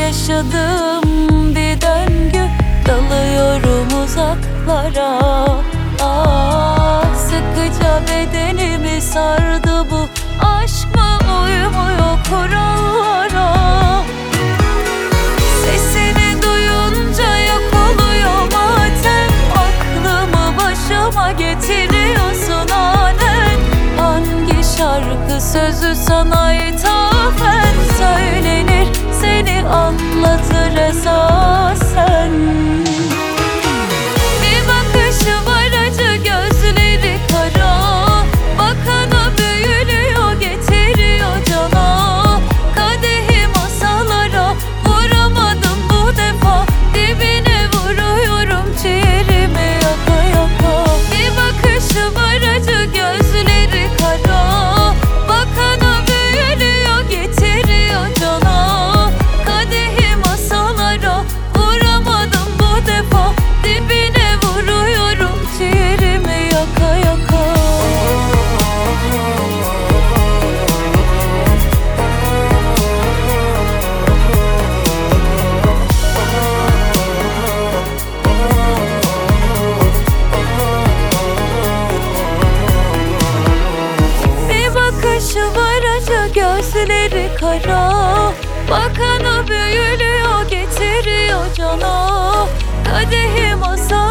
yaşadığım bir döngü, dalıyorum uzaklara. Sıkıca bedenimi sardı bu aşk mı, uymuyor kurallara. Sesini duyunca yok oluyor matem, aklımı başıma getiriyorsun anen. Hangi şarkı sözü sana ithafen söylenir, seni anlatır esasen. Bir bakışı var acı, gözleri kara, bakana büyülüyor, getiriyor cana. Kadehi masalara vuramadım bu defa, dibine vuruyorum ciğerimi yaka yaka. Bir bakışı var acı, gözleri kara, bakana büyülüyor, getiriyor cana. Kadehi masalara vuramadım bu defa, dibine vuruyorum ciğerimi yaka yaka. Bir bakışı var acı, gözleri kara, bakana büyülüyor, getiriyor cana. Kadehi masaya